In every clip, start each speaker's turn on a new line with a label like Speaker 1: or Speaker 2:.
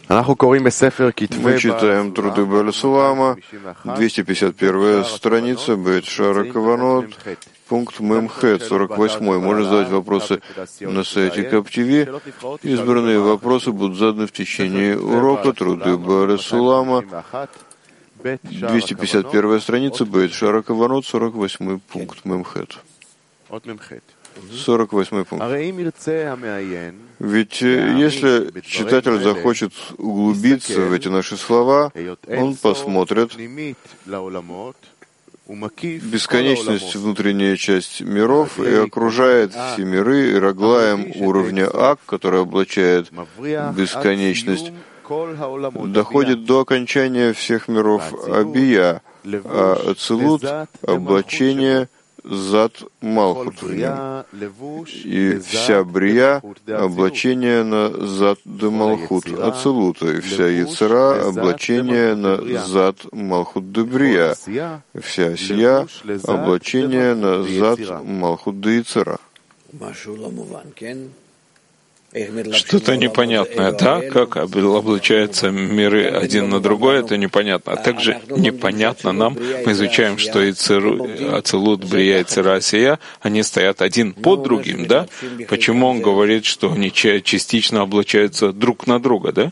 Speaker 1: Мы читаем труды Бааля Сулама, 251 страница, Бейт Шара Каванот, пункт Мемхет, 48. Можно задавать вопросы на сайте КапТВ. Избранные вопросы будут заданы в течение урока труды Бааля Сулама, 251 страница, Бейт Шара Каванот, 48 пункт Мемхет. 48 пункт. Ведь если читатель захочет углубиться в эти наши слова, он посмотрит бесконечность, внутренняя часть миров, и окружает все миры, и раглаем уровня Ак, который облачает бесконечность, доходит до окончания всех миров Абия, а Ацилут — облачение Зат Малхут в нем. И вся Брия — облачение на Зат де Малхут Ацилута, и вся Яцера — облачение на Зат Малхут де Брия, и вся Асия — облачение на Зат Малхут де Яцера.
Speaker 2: Что-то непонятное, да? Как облачаются миры один на другой, это непонятно. А также непонятно нам, мы изучаем, что Ацилут, Брия, Яцера, Асия, они стоят один под другим, да? Почему он говорит, что они частично облачаются друг на друга, да?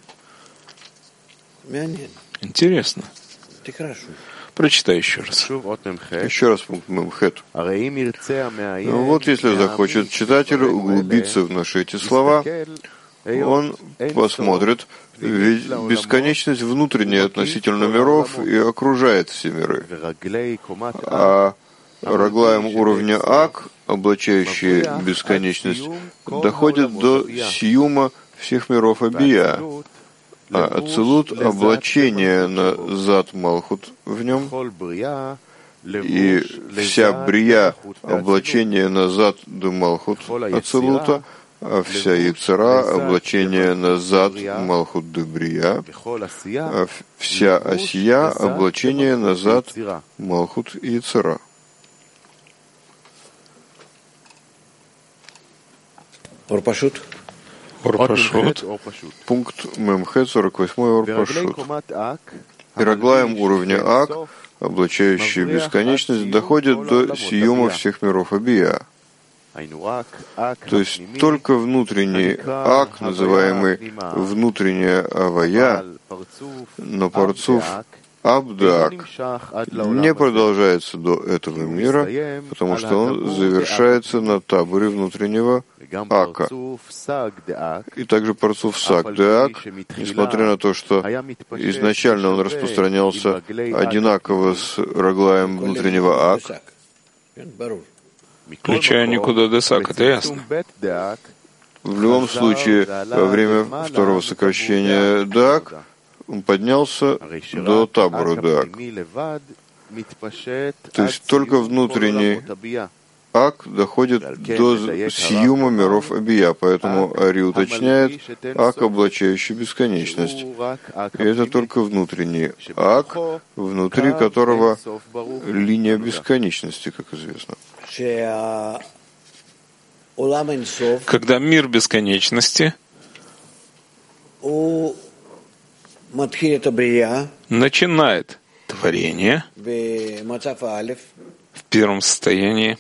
Speaker 2: Интересно. Прочитай еще раз.
Speaker 1: Еще раз пункт Мемхет. Вот если захочет читатель углубиться в наши эти слова, он посмотрит, ведь бесконечность внутренняя относительно миров и окружает все миры. А раглаем уровня Ак, облачающий бесконечность, доходит до сиюма всех миров Абия, а Ацилут — облачение на Зат Малхут в нем, и вся Брия — облачение на Зат де Малхут Ацилута, а вся Яцера — облачение на Зат Малхут де Брия, а вся Асия — облачение на Зат Малхут Яцера.
Speaker 2: Орпашут.
Speaker 1: Пункт Мемхет, 48 Орпашут. И раглаем уровня Ак, облачающий бесконечность, доходит до сиюма всех миров Абия. То есть только внутренний Ак, называемый внутренняя Авая, но Парцуф Абдак не продолжается до этого мира, потому что он завершается на таборе внутреннего Ака. И также Парцуф Сагдак, несмотря на то, что изначально он распространялся одинаково с раглаем внутреннего Ак,
Speaker 2: включая никуда Десак, это ясно.
Speaker 1: В любом случае, во время второго сокращения Дак, он поднялся до табора Дак. То есть только внутренний Ак доходит до сиюма миров Абия, поэтому Ари уточняет Ак, облачающий бесконечность. И это только внутренний Ак, внутри которого линия бесконечности, как известно.
Speaker 2: Когда мир бесконечности начинает творение в первом состоянии,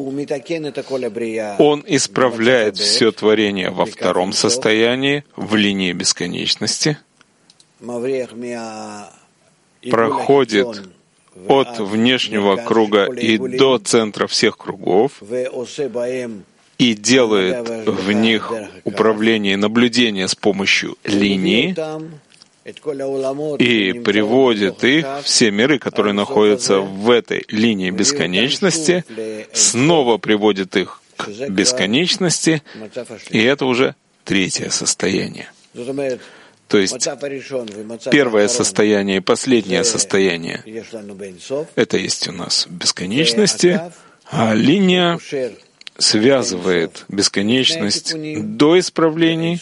Speaker 2: он исправляет все творение во втором состоянии, в линии бесконечности, проходит от внешнего круга и до центра всех кругов и делает в них управление и наблюдение с помощью линии, и приводит их, все миры, которые находятся в этой линии бесконечности, снова приводит их к бесконечности, и это уже третье состояние. То есть первое состояние и последнее состояние — это есть у нас в бесконечности, а линия связывает бесконечность до исправлений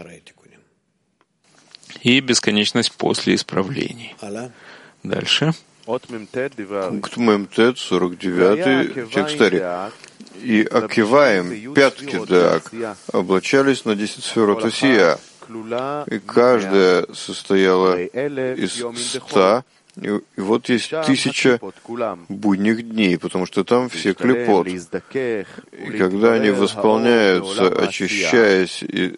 Speaker 2: и бесконечность после исправлений. Дальше.
Speaker 1: Пункт Мемтет, 49, текст Ари. И Акиваем, пятки Дак, облачались на 10 сферот Асия, и каждая состояла из 100, и вот есть 1000 будних дней, потому что там все клипот. И когда они восполняются, очищаясь и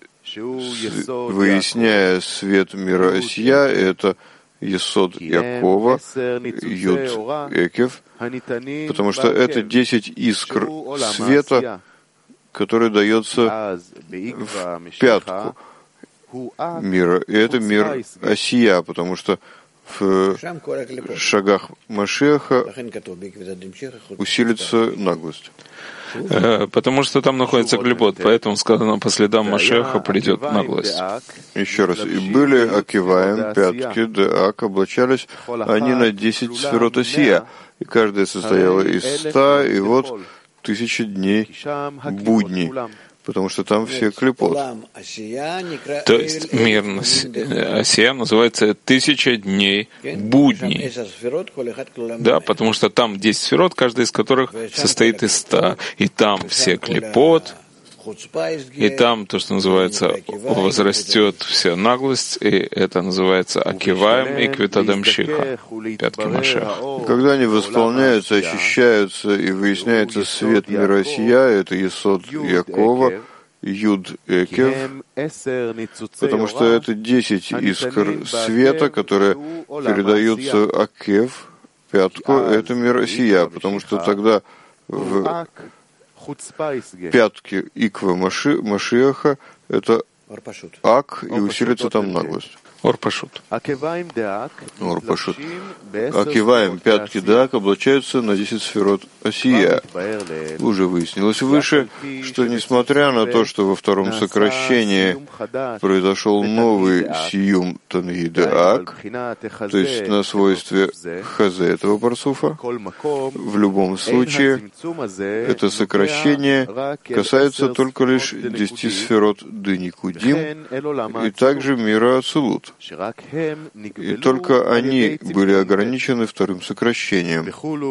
Speaker 1: выясняя свет мира Осия, это Есод Якова, Юд Экев, потому что это 10 искр света, который дается в пятку мира. И это мир Осия, потому что в шагах Машиаха усилится наглость.
Speaker 2: Потому что там находится клипот, поэтому сказано, по следам Машиаха придет наглость.
Speaker 1: Еще раз. И были Акиваем, пятки, Деак, облачались они на 10 сферот Осия, и каждая состояла из 100, и вот 1000 дней будней, потому что там все клипот.
Speaker 2: То есть мир Осия называется 1000 дней будней. Да, потому что там 10 сферот, каждая из которых состоит из 100. И там все клипот, и там то, что называется, возрастет вся наглость, и это называется Акиваем и Квитадамщиха, пятки Машиаха.
Speaker 1: Когда они восполняются, очищаются и выясняется свет мира Осия, это Есод Якова, Юд Экев, потому что это 10 искр света, которые передаются Акев, пятку, это мир Осия, потому что тогда в пятке Иквы Машиаха это Ак, и усилится там наглость.
Speaker 2: Ор-пашут.
Speaker 1: Ор-пашут. Акиваем, пятки Даак облачаются на 10 сферот Осия. Уже выяснилось выше, что несмотря на то, что во втором сокращении произошел новый сиюм Танги Даак, то есть на свойстве хазе этого парсуфа, в любом случае это сокращение касается только лишь 10 сферот Деникудим и также мира Ацилут. И только они были ограничены вторым сокращением.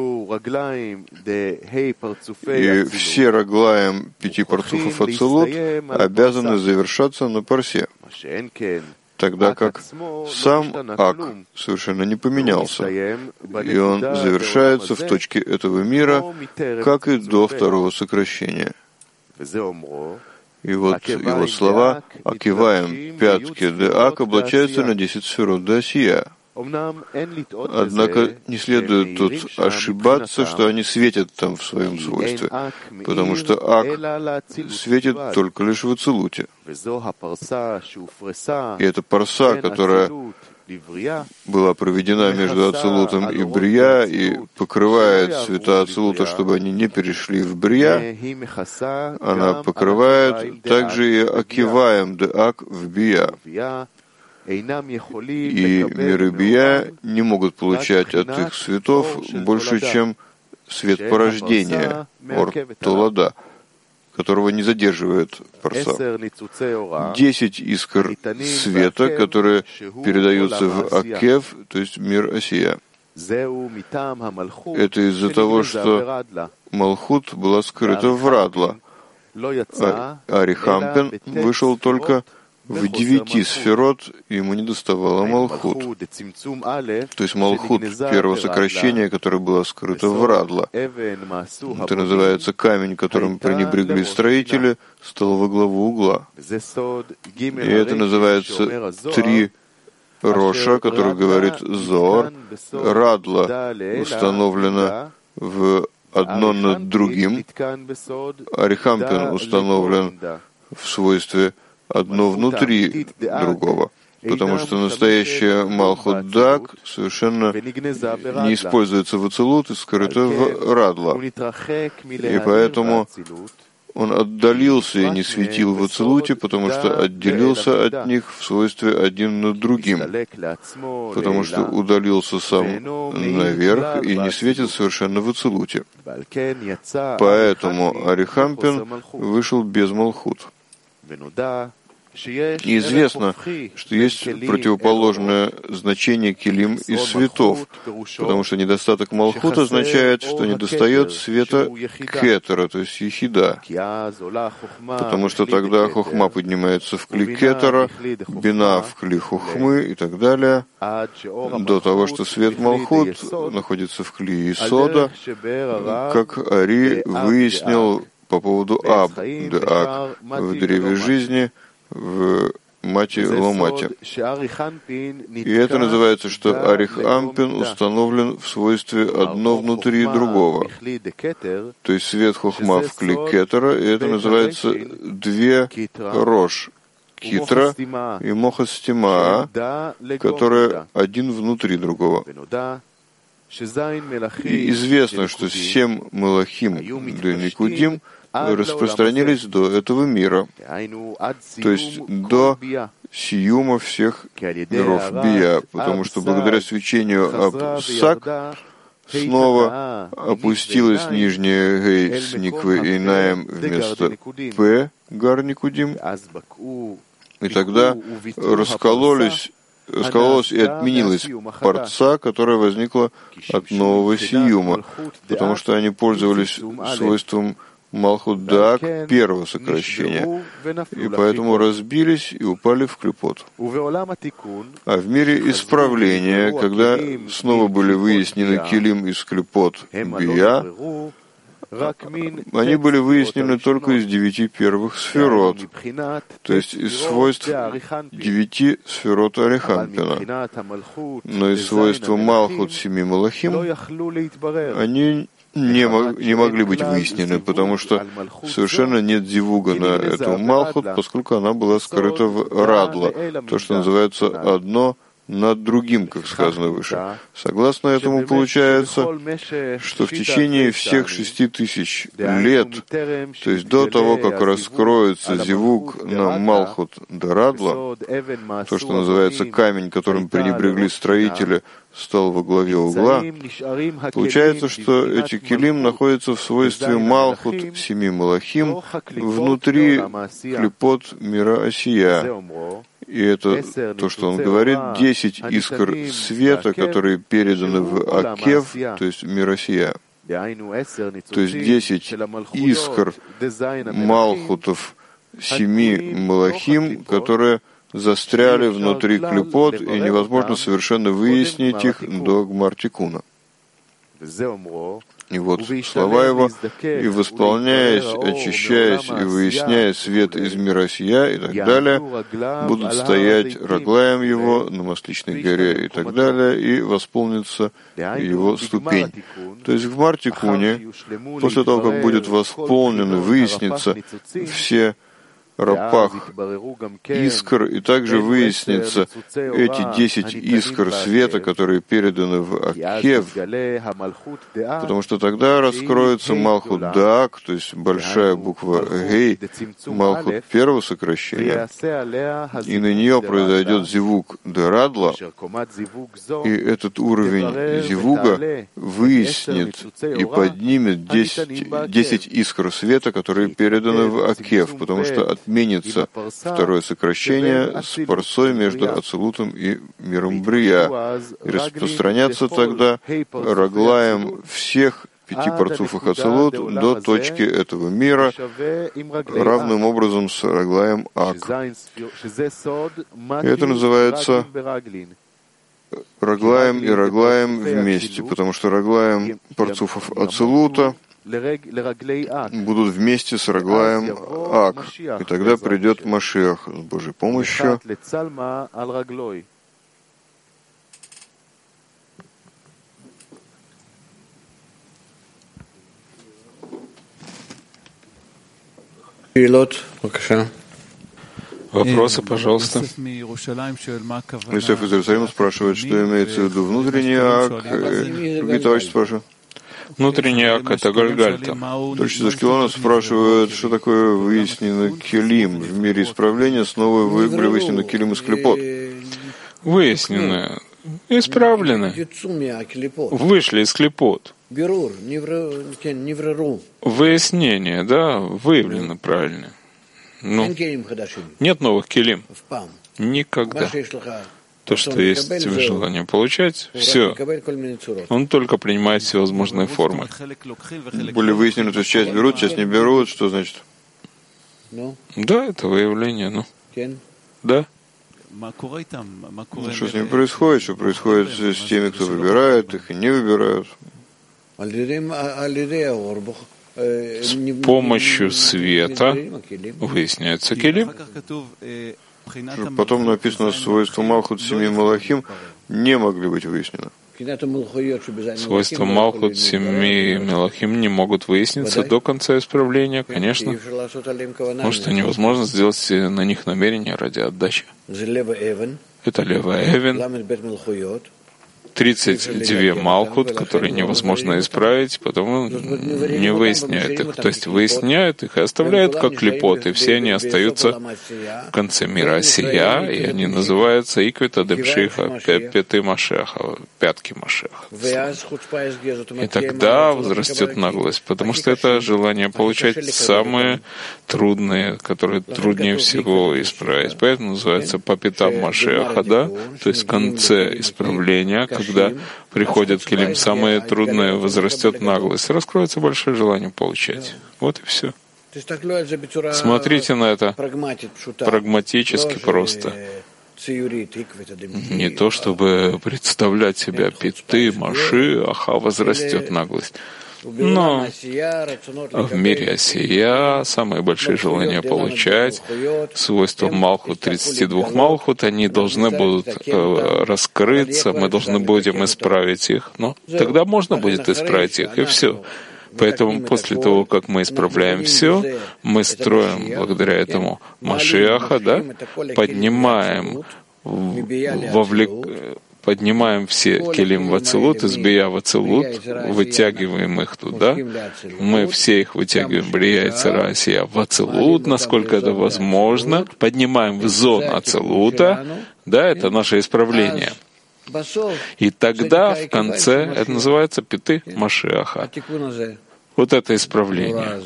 Speaker 1: И все раглаем 5 парцуфов Ацилут обязаны завершаться на парсе, тогда как сам Ак совершенно не поменялся, и он завершается в точке этого мира, как и до второго сокращения. И вот его слова «Акиваем, пятки Деак облачаются на 10 сферот Осия». Однако не следует тут ошибаться, что они светят там в своем свойстве, потому что Ак светит только лишь в Ацилуте. И это парса, которая была проведена между Ацилутом и Брия и покрывает света Ацилута, чтобы они не перешли в Брия, она покрывает также и Акиваем Деак в Бия. И миры Бия не могут получать от их светов больше, чем свет порождения, Ор-Толада, которого не задерживает парса. 10 искр света, которые передаются в Акев, то есть мир Осия. Это из-за того, что Малхут была скрыта в Радла. Арихампин вышел только в 9 сферот, ему не доставало Малхут. То есть Малхут первого сокращения, которое было скрыто в Радла. Это называется камень, которым пренебрегли строители, стал во главу угла. И это называется 3 Роша, который говорит Зоор. Радла установлена в одно над другим. Арихампин установлен в свойстве одно внутри другого, потому что настоящая Малхут Дак совершенно не используется в Ацилут и скрыта в Радла. И поэтому он отдалился и не светил в Ацилуте, потому что отделился от них в свойстве один над другим, потому что удалился сам наверх и не светит совершенно в Ацилуте. Поэтому Арихампин вышел без Малхут. И известно, что есть противоположное значение килим и светов, потому что недостаток малхут означает, что недостает света кетера, то есть ехида, потому что тогда хохма поднимается в кли кетера, бина в кли хохмы и так далее, до того, что свет малхут находится в кли исода, как Ари выяснил по поводу Аб, Деак, в древе жизни, в Мати Ломате. И это называется, что Арих Ампин установлен в свойстве одно внутри другого. То есть свет хохма в кли кетера, и это называется две рож, китра и мохастима, которые один внутри другого. И известно, что 7 мелахим до Никудим распространились до этого мира, то есть до сиюма всех миров бия, потому что благодаря свечению Абсак снова опустилась нижняя гей с никвы Эйнаем вместо П гар Никудим, и тогда раскололась и отменилась парца, которая возникла от нового сиюма, потому что они пользовались свойством Малхут Даак первого сокращения, и поэтому разбились и упали в клипот. А в мире исправления, когда снова были выяснены килим из клипот бия, они были выяснены только из 9 первых сферот, то есть из свойств 9 сферот Арихампина. Но из свойства Малхут 7 Малахим они не могли быть выяснены, потому что совершенно нет зивуга на эту Малхут, поскольку она была скрыта в Радла, то, что называется одно над другим, как сказано выше. Согласно этому, получается, что в течение всех 6000 лет, то есть до того, как раскроется зивуг на Малхут Дарадла, то, что называется камень, которым пренебрегли строители, стал во главе угла, получается, что эти килим находятся в свойстве Малхут 7 Малахим внутри клипот мира Осия. И это то, что он говорит, 10 искр света, которые переданы в Акев, то есть в мир Осия. То есть 10 искр Малхутов 7 Малахим, которые застряли внутри клипот, и невозможно совершенно выяснить их до Гмар-Тикуна. И вот слова его, и восполняясь, очищаясь и выясняя свет из мира сия и так далее, будут стоять раглаем его на Масличной горе и так далее, и восполнится его ступень. То есть в Гмар-Тикуне, после того, как будет восполнен и выяснится все рапах искр, и также выяснится эти 10 искр света, которые переданы в Акев, потому что тогда раскроется Малхут Даак, то есть большая буква Гей, Малхут первого сокращения, и на нее произойдет зивуг Дерадла, и этот уровень зивуга выяснит и поднимет 10 искр света, которые переданы в Акев, потому что отменится второе сокращение с парсой между Ацелутом и миром Брия, и распространятся тогда раглаем всех 5 парцуфах Ацелут до точки этого мира, равным образом с раглаем Ак. И это называется раглаем и раглаем вместе, потому что раглаем парцуфов Ацелута будут вместе с раглаем Ак, и тогда придет Машиах с Божьей помощью.
Speaker 2: Вопросы, пожалуйста.
Speaker 1: Иосиф из Иерусалима спрашивает, что имеется в виду внутренний Ак. Другие товарищи спрашивают.
Speaker 2: Внутренний Ак — это Гальгальта.
Speaker 1: Товарищ из Ашкелона спрашивает, что такое выяснено килим. В мире исправления снова были выяснены килим из клипот.
Speaker 2: Выяснены, исправлены, вышли из клипот. Выяснение, да, выявлено правильно. нет новых келим. Никогда. То, что есть желание получать, все. Он только принимает всевозможные формы.
Speaker 1: Более выяснено, то есть часть берут, часть не берут. Что значит?
Speaker 2: Да, это выявление, да.
Speaker 1: Что с ними происходит? Что происходит с теми, кто выбирает их и не выбирают?
Speaker 2: С помощью света выясняется келим.
Speaker 1: Потом написано, свойства Малхут семи Малахим не могли быть выяснены.
Speaker 2: Свойства Малхут семи Малахим не могут выясниться до конца исправления, конечно, потому что невозможно сделать на них намерение ради отдачи. Это левая Эвен, 32 Малхут, которые невозможно исправить, потому не выясняют их. То есть выясняют их и оставляют как клипот, и все они остаются в конце мира Осия, и они называются Иквита Демшиха, Пяты Машеха, Пятки Машеха. И тогда возрастет наглость, потому что это желание получать самые трудные, которые труднее всего исправить. Поэтому называется по пятам Машеха, да? То есть в конце исправления, когда приходят келим самые трудные, возрастет наглость, раскроется большое желание получать. Вот и все. Смотрите на это прагматически просто. Не то, чтобы представлять себя пяты, Машиаха, возрастет наглость. Но в мире Осия самые большие желания получать, свойства Малхут, 32 Малхут, они должны будут раскрыться, мы должны будем исправить их. Но тогда можно будет исправить их, и все. Поэтому после того, как мы исправляем все, мы строим благодаря этому Машиаха, да, поднимаем все келим в ацелут, из бия в ацелут, вытягиваем их туда. Мы все их вытягиваем, брия и цара Осия, в ацелут, насколько это возможно. Поднимаем в зону ацелута, да, это наше исправление. И тогда в конце, это называется пяты Машиаха. Вот это исправление.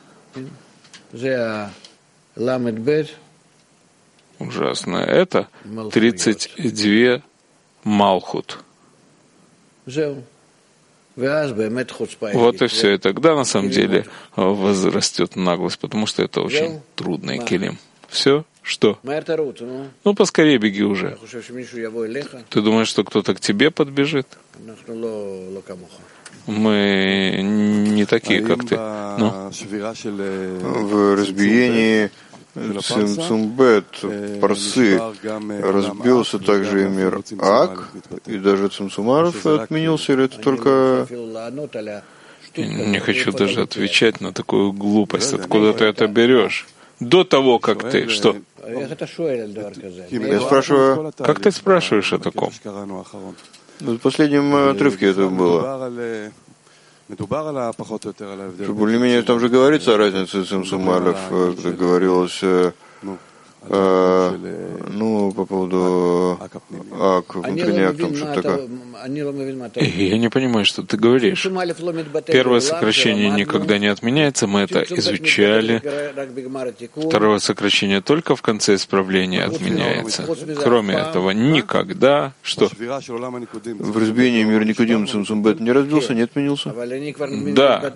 Speaker 2: Ужасно. Это 32 Малхут. Вот и все. И тогда, на самом деле, возрастет наглость, потому что это очень трудный келим. Все? Что? Ну, поскорее беги уже. Ты думаешь, что кто-то к тебе подбежит? Мы не такие, как ты.
Speaker 1: В разбиении Цимцумбет, парсы, разбился также и мир Ак, и даже Цимцумаров отменился, или это только...
Speaker 2: Не хочу даже отвечать на такую глупость. Откуда ты это берешь? До того, как ты... Что?
Speaker 1: Я спрашиваю...
Speaker 2: Как ты спрашиваешь о таком?
Speaker 1: В последнем отрывке это было. Более-менее там же говорится о разнице Цимцумалев, когда говорилось, по поводу ак, внутренний ак, там что-то такое.
Speaker 2: Я не понимаю, что ты говоришь. Первое сокращение никогда не отменяется, мы это изучали. Второе сокращение только в конце исправления отменяется. Кроме этого, никогда... Что?
Speaker 1: В разбиении мира Никодим Цимцумбет не разбился, не отменился?
Speaker 2: Да.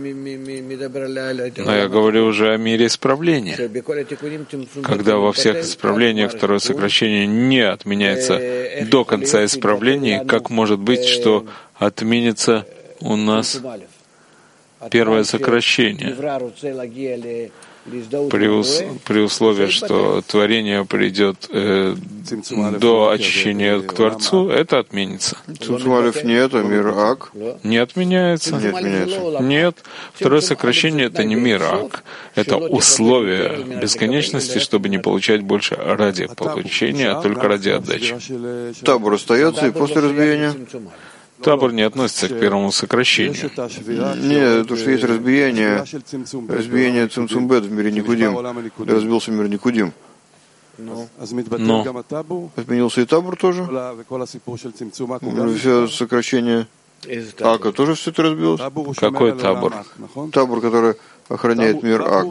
Speaker 2: Но я говорю уже о мире исправления. Когда во всех исправлениях второе сокращение не отменяется до конца исправления, как может быть, что отменится у нас первое сокращение? При условии, что творение придет до очищения к Творцу, это отменится.
Speaker 1: Цимцумалев нет, а мир Ак?
Speaker 2: Не отменяется.
Speaker 1: Не отменяется.
Speaker 2: Нет. Второе сокращение — это не мир Ак. Это условие бесконечности, чтобы не получать больше ради получения, а только ради отдачи.
Speaker 1: Табор остается и после разбиения?
Speaker 2: Табор не относится к первому сокращению.
Speaker 1: Нет, то, что есть разбиение Цимцумбет в мире Никудим. Разбился мир Никудим.
Speaker 2: Но
Speaker 1: отменился и табор тоже? Все сокращение. Ака тоже все это разбилось?
Speaker 2: Какой табор?
Speaker 1: Табор, который охраняет мир Ак.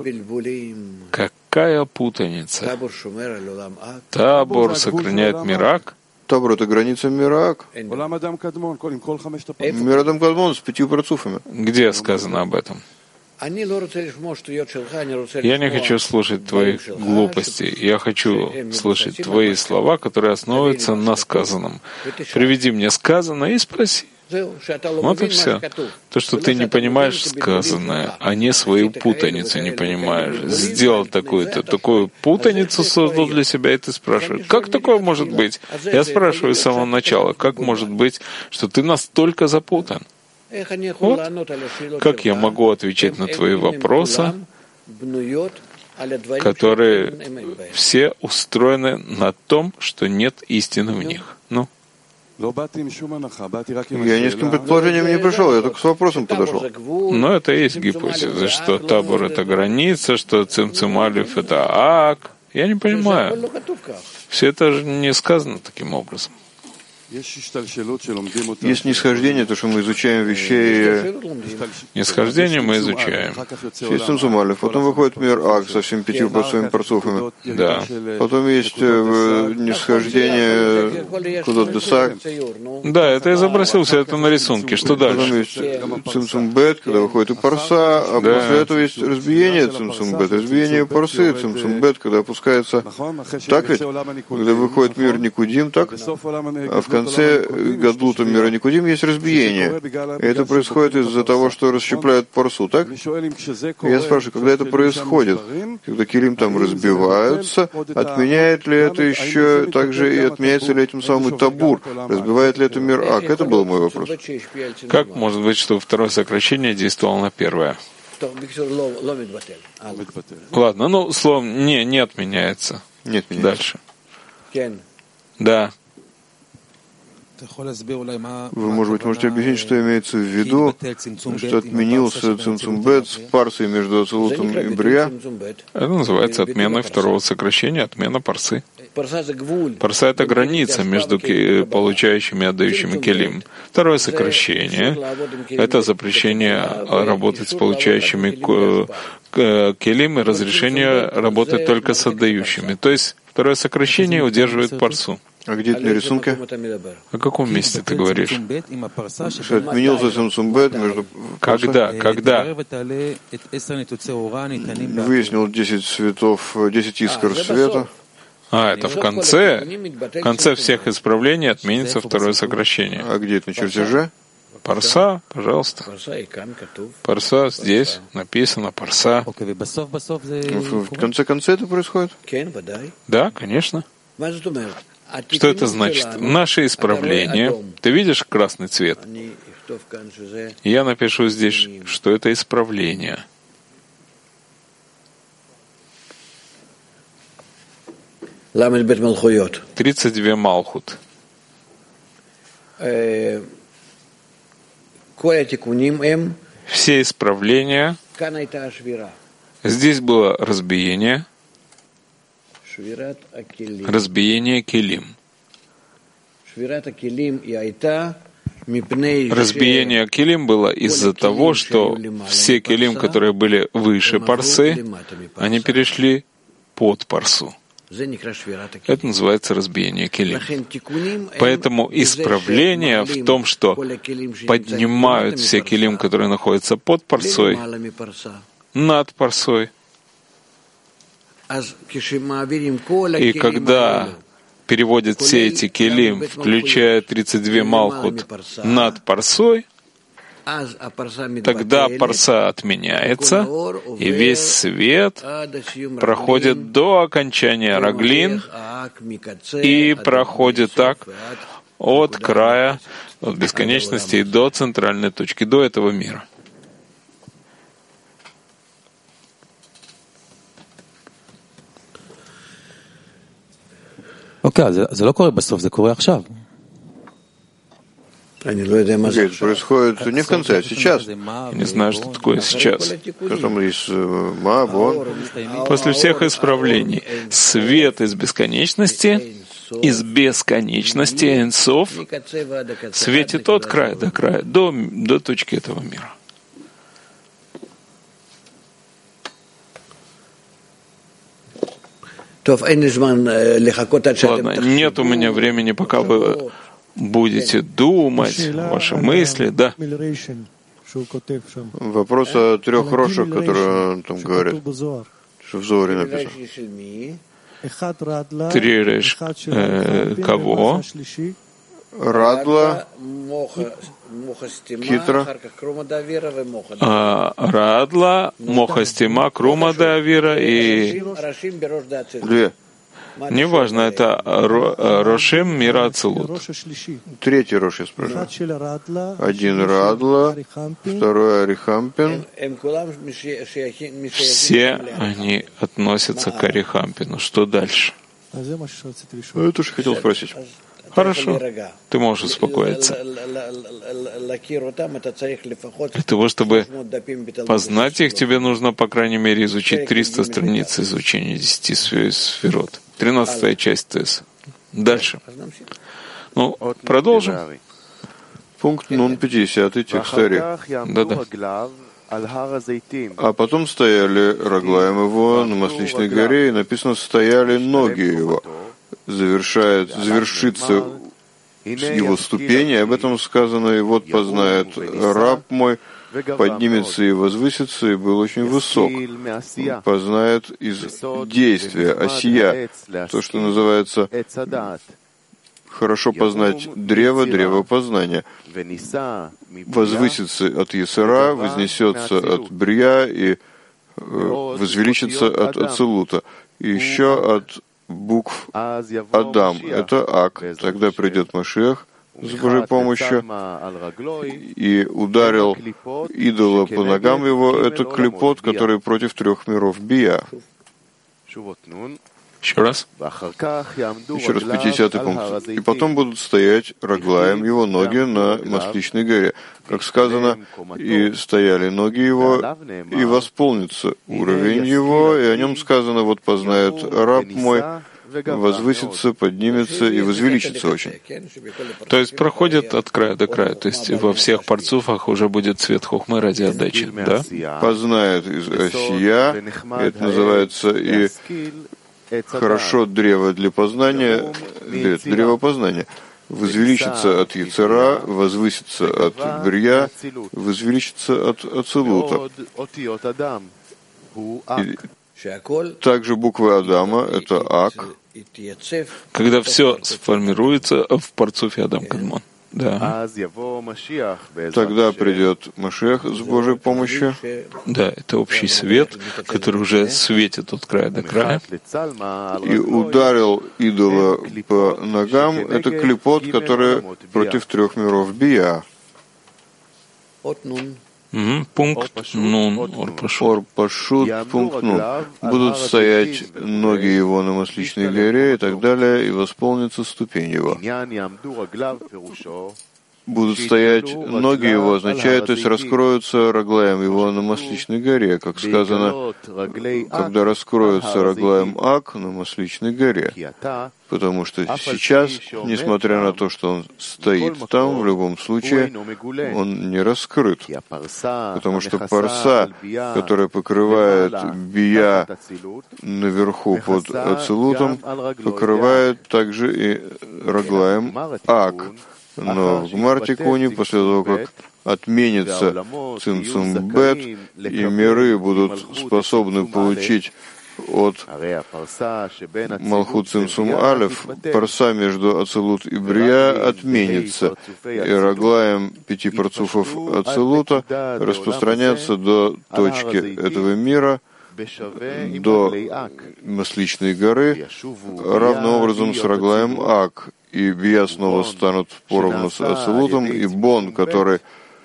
Speaker 2: Какая путаница? Табор сохраняет мир Ак?
Speaker 1: Табор — это граница мира Ак. Мир Адам Кадмон с 5 парцуфами.
Speaker 2: Где сказано об этом? Я не хочу слушать твоих глупостей. Я хочу слушать твои слова, которые основываются на сказанном. Приведи мне сказанное и спроси. Вот и все. То, что ты не понимаешь сказанное, а не свою путаницу не понимаешь. Сделал такую путаницу создал для себя, и ты спрашиваешь, как такое может быть? Я спрашиваю с самого начала, как может быть, что ты настолько запутан? Вот как я могу отвечать на твои вопросы, которые все устроены на том, что нет истины в них. Ну?
Speaker 1: Я ни с каким предположением не пришел, я только с вопросом подошел.
Speaker 2: Но это и есть гипотеза, что табор — это граница, что цимцум алиф — это ак. Я не понимаю. Все это же не сказано таким образом.
Speaker 1: Есть нисхождение, то, что мы изучаем вещей.
Speaker 2: Нисхождение мы изучаем.
Speaker 1: Есть цимцум алиф, потом выходит мир Ак со всеми 5 своими парцуфами.
Speaker 2: Да.
Speaker 1: Потом есть нисхождение куда-то десак.
Speaker 2: Да, это я забросил все это на рисунке. Что
Speaker 1: Потом
Speaker 2: дальше?
Speaker 1: есть цимцум бет, когда выходит и парса, а после этого есть разбиение цимцум бет, разбиение парсы цимцум бет, когда опускается. Так ведь? Когда выходит мир Никудим, так? А в конце Гадлута мира Никудим есть разбиение. И это происходит из-за того, что расщепляют парсу, так? Я спрашиваю, когда это происходит? Когда килим там разбиваются, отменяет ли это еще также и отменяется ли этим самым и табур? Разбивает ли это мир Ак? Это был мой вопрос.
Speaker 2: Как может быть, что второе сокращение действовало на первое? Ладно, ну, словом, не отменяется.
Speaker 1: Нет,
Speaker 2: дальше. Да.
Speaker 1: Вы, может быть, можете объяснить, что имеется в виду, что отменился цимцум бет с парсой между Ацилутом и Брия?
Speaker 2: Это называется отменой второго сокращения, отмена парсы. Парса — это граница между получающими и отдающими келим. Второе сокращение — это запрещение работать с получающими келим и разрешение работать только с отдающими. То есть второе сокращение удерживает парсу.
Speaker 1: А где это на рисунке?
Speaker 2: О каком месте ты говоришь?
Speaker 1: Что отменился цимцум бет между...
Speaker 2: Когда?
Speaker 1: Выяснил 10 цветов, 10 искр света.
Speaker 2: Это в конце? В конце всех исправлений отменится второе сокращение.
Speaker 1: А где это, на чертеже?
Speaker 2: Парса, пожалуйста. Парса здесь написано, парса.
Speaker 1: В конце это происходит?
Speaker 2: Да, конечно. Что это значит? Наше исправление. Ты видишь красный цвет? Я напишу здесь, что это исправление.
Speaker 3: Ламед Малхуйот.
Speaker 2: 32 Малхут. Все исправления. Здесь было разбиение. Разбиение келим. Разбиение келим было из-за того, что все келим, которые были выше парсы, они перешли под парсу. Это называется разбиение келим. Поэтому исправление в том, что поднимают все келим, которые находятся под парсой, над парсой. И когда переводят все эти келим, включая 32 Малхут, над парсой, тогда парса отменяется, и весь свет проходит до окончания Раглин и проходит так от края, от бесконечности до центральной точки, до этого мира.
Speaker 4: זה לא קורה בסוף, זה קורה עכשיו.
Speaker 1: Это происходит не в конце, а сейчас.
Speaker 2: Не знаю, что такое сейчас.
Speaker 1: Потом есть Ма, Вон.
Speaker 2: После всех исправлений свет из бесконечности из бесконечности Эйн Соф светит от края до края, до точки этого мира. Ладно, нет у меня времени, пока вы будете думать, ваши мысли, да.
Speaker 1: Вопрос о 3 рошах, которые он там говорит, что в Зоре написано.
Speaker 2: 3 реш кого?
Speaker 1: Радла, Китра,
Speaker 2: Радла, Мохастима, Крума де Авира и...
Speaker 1: 2.
Speaker 2: Неважно, это Рошим Мира Ацилут.
Speaker 1: 3 рош я спрашиваю. 1 Радла, 2 Арихампин.
Speaker 2: Все они относятся к Арихампину. Что дальше?
Speaker 1: Я тоже хотел спросить.
Speaker 2: Хорошо, ты можешь успокоиться. Для того, чтобы познать их, тебе нужно, по крайней мере, изучить 300 страниц изучения 10 сферот. 13-я часть ТЭС. Дальше. Ну, продолжим.
Speaker 1: Пункт Нун 50, текст Ари.
Speaker 2: Да-да.
Speaker 1: А потом стояли Раглаем его на Масличной горе, и написано, стояли ноги его. Завершится его ступени, об этом сказано, и вот познает раб мой, поднимется и возвысится, и был очень высок. Познает из действия, осия, то, что называется хорошо познать древо познания. Возвысится от Есера, вознесется от Брия и возвеличится от Ацилута. И еще от букв Адам, это Ак. Тогда придет Машиах с Божьей помощью и ударил идола по ногам его. Это клипот, который против 3 миров Бия.
Speaker 2: Еще раз.
Speaker 1: Еще раз 50-й пункт. И потом будут стоять Раглаем его ноги на Масличной горе. Как сказано, и стояли ноги его, и восполнится уровень его, и о нем сказано, вот познает раб мой, возвысится, поднимется и возвеличится очень.
Speaker 2: То есть проходит от края до края, то есть во всех парцуфах уже будет цвет хохмы ради отдачи, да?
Speaker 1: Познает из осия, это называется и хорошо древо для познания, древо познания. Возвеличится от Яцера, возвысится от Брия, возвеличится от Ацилута. Также буквы Адама — это Ак.
Speaker 2: Когда все сформируется в парцуфе Адам Кадмон. Да.
Speaker 1: Тогда придет Машиах с Божьей помощью.
Speaker 2: Да, это общий свет, который уже светит от края до края.
Speaker 1: И ударил идола по ногам. Это клипот, который против 3 миров Бия.
Speaker 2: Пункт Нун,
Speaker 1: Ор-Пашут, пункт Нун. Будут стоять ноги его на Масличной горе и так далее, и восполнится ступень его. Будут стоять ноги его, означает, то есть раскроются Раглаем его на Масличной горе, как сказано, когда раскроется Раглаем Ак на Масличной горе. Потому что сейчас, несмотря на то, что он стоит там, в любом случае, он не раскрыт. Потому что парса, которая покрывает Бия наверху под Ацилутом, покрывает также и Раглаем Ак. Но в Гмар-Тикуне, после того, как отменится Цимцум Бет, и миры будут способны получить от Малхут Цимцум Алеф, парса между Ацилут и Брия отменится, и Раглаем 5 парцуфов Ацилута распространятся до точки этого мира, до Масличной горы, равным образом с Раглаем Ак, и Бия снова станут поровну с Ацилутом, и Бон, который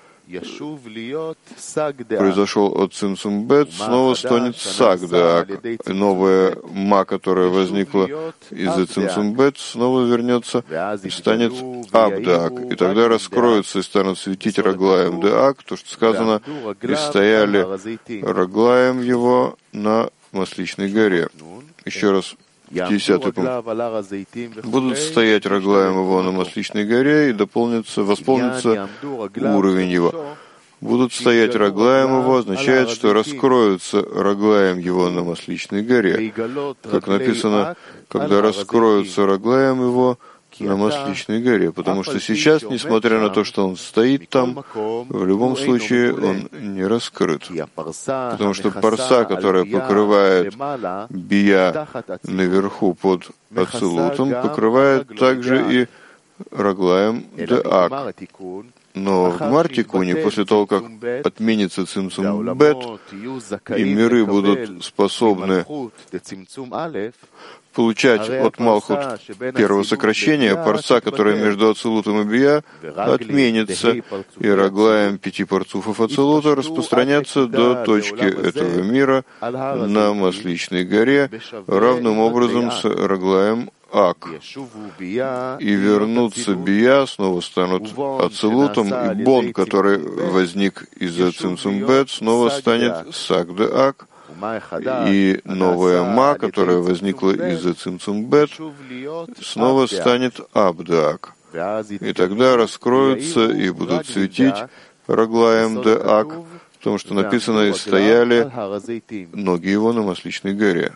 Speaker 1: произошел от Цимцум Бет, снова станет Сагдак. Новая Ма, которая возникла из-за Цимцум Бет, снова вернется и станет Абдак. И тогда раскроются и станут светить Раглаем Деак, то, что сказано, и стояли Раглаем его на Масличной горе. Еще раз 10 пункт. Будут стоять Раглаем его на Масличной горе и восполнится уровень его. Будут стоять Раглаем его означает, что раскроются Раглаем его на Масличной горе. Как написано, когда раскроются Раглаем его на Масличной горе, потому что сейчас, несмотря на то, что он стоит там, в любом случае он не раскрыт. Потому что парса, которая покрывает бия наверху под ацилутом, покрывает также и Раглаем деак. Но в Мартикуне, после того, как отменится цимцум бет, и миры будут способны получать от Малхут первого сокращения, парса, которая между Ацилутом и Бия, отменится, и Раглаем 5 парцуфов Ацилута распространятся до точки этого мира на Масличной горе, равным образом с Раглаем Ак. И вернутся Бия, снова станут Ацилутом, и Бон, который возник из-за Цимцум Бет, снова станет Сак де Ак, и новая Ма, которая возникла из-за Цимцум Бет, снова станет Абдак. И тогда раскроются и будут светить Раглаем де Ак, потому что написано, и стояли ноги его на Масличной горе.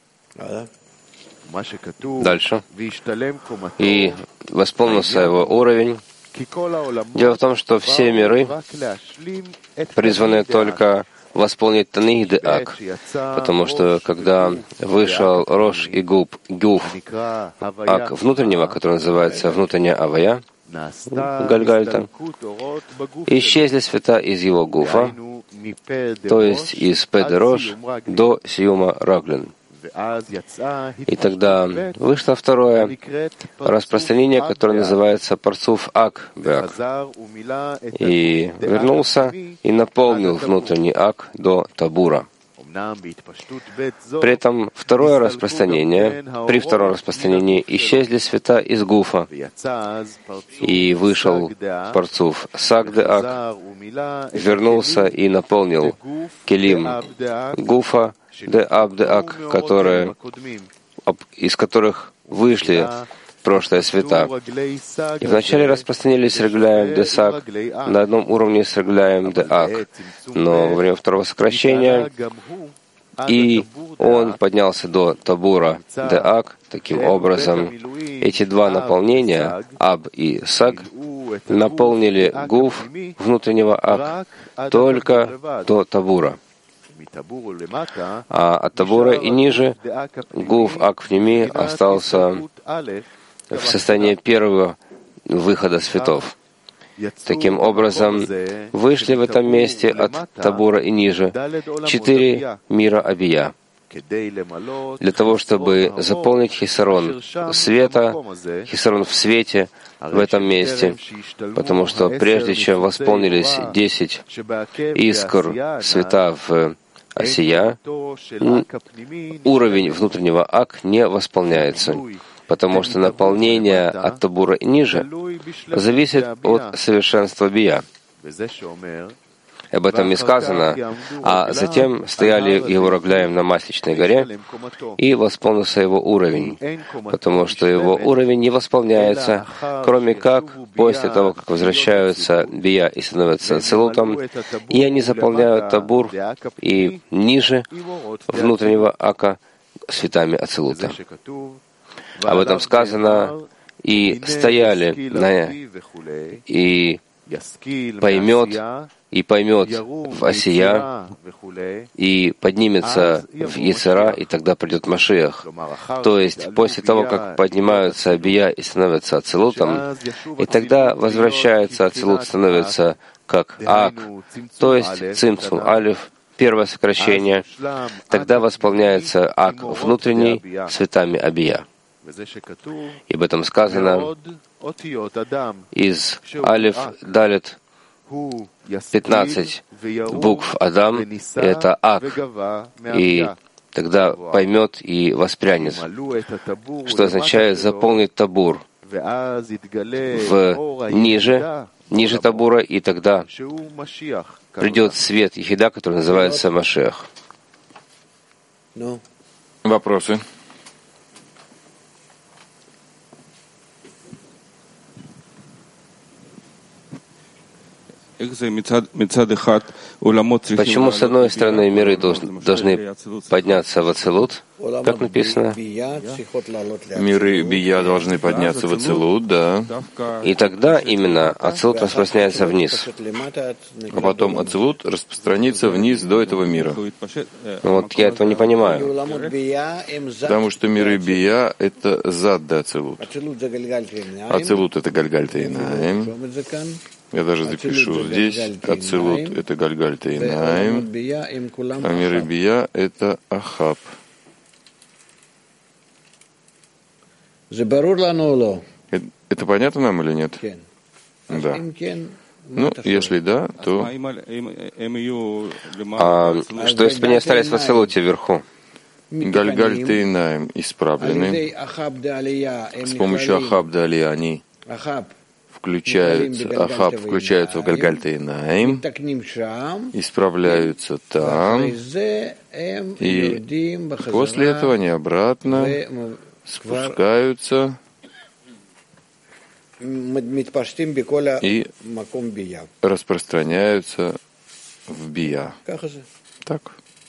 Speaker 5: Дальше. И восполнился его уровень. Дело в том, что все миры призваны только восполнить Таних де Ак, потому что когда вышел Рош и Гуф Ак внутреннего, который называется внутренняя Авая, Гальгальта, исчезли света из его Гуфа, то есть из Педе Рош до Сиума Раглин. И тогда вышло второе распространение, которое называется Парцуф Ак Беак. И вернулся и наполнил внутренний Ак до Табура. При этом при втором распространении исчезли света из Гуфа, и вышел Парцуф Сак де Ак, вернулся и наполнил Келим Гуфа де Абдеак, из которых вышли прошлые света. И вначале распространились Раглаем де Сак на одном уровне с Раглаем де Ак, но во время второго сокращения и он поднялся до Табура де Ак. Таким образом, эти два наполнения, Аб и Сак, наполнили Гуф внутреннего Ак только до Табура. А от Табура и ниже Гуф Ак Пними остался в состоянии первого выхода светов. Таким образом, вышли в этом месте от Табура и ниже 4 мира Абия, для того, чтобы заполнить хисарон света, хисарон в свете в этом месте, потому что прежде чем восполнились 10 искр света в Асия, уровень внутреннего Ак не восполняется, потому что наполнение от Табура и ниже зависит от совершенства Бия. Об этом и сказано, а затем стояли его Раглаем на Масличной горе, и восполнился его уровень, потому что его уровень не восполняется, кроме как после того, как возвращаются Бия и становятся Ацилутом, и они заполняют Табур и ниже внутреннего Ака светами Ацилута. Об этом сказано, и стояли и поймет в Асия, и поднимется в Ецера, и тогда придет Машиах. То есть, после того, как поднимаются Бия и становятся Ацилутом, и тогда возвращается Ацилут, становится как Ак, то есть Цимцум Алиф, первое сокращение, тогда восполняется Ак внутренний светами Абия. И об этом сказано из Алиф Далет 15 букв Адам, и это Ак, и тогда поймет и воспрянет, что означает заполнить Табур ниже Табура, и тогда придет свет Ехида, который называется Машиах.
Speaker 2: Вопросы?
Speaker 5: Почему, с одной стороны, миры должны подняться в Ацилут, как написано?
Speaker 1: Миры Бия должны подняться в Ацилут, да.
Speaker 5: И тогда именно Ацилут распространяется вниз.
Speaker 1: А потом Ацилут распространится вниз до этого мира.
Speaker 5: Вот я этого не понимаю.
Speaker 1: Потому что миры Бия — это зад до Ацилут. Ацилут — это Гальгальта Инаим. Я даже запишу здесь. Ацилут — это Гальгальта Инаим. А миры Бия — это Ахаб. Это понятно нам или нет? Да. Ну, если да, то...
Speaker 5: Что если бы они остались в Ацилуте вверху?
Speaker 1: Гальгальта Инаим исправлены. С помощью Ахаб да Алия они включаются в Гальгальта Инаим, исправляются там, и после этого они обратно спускаются и распространяются в Бия. Так.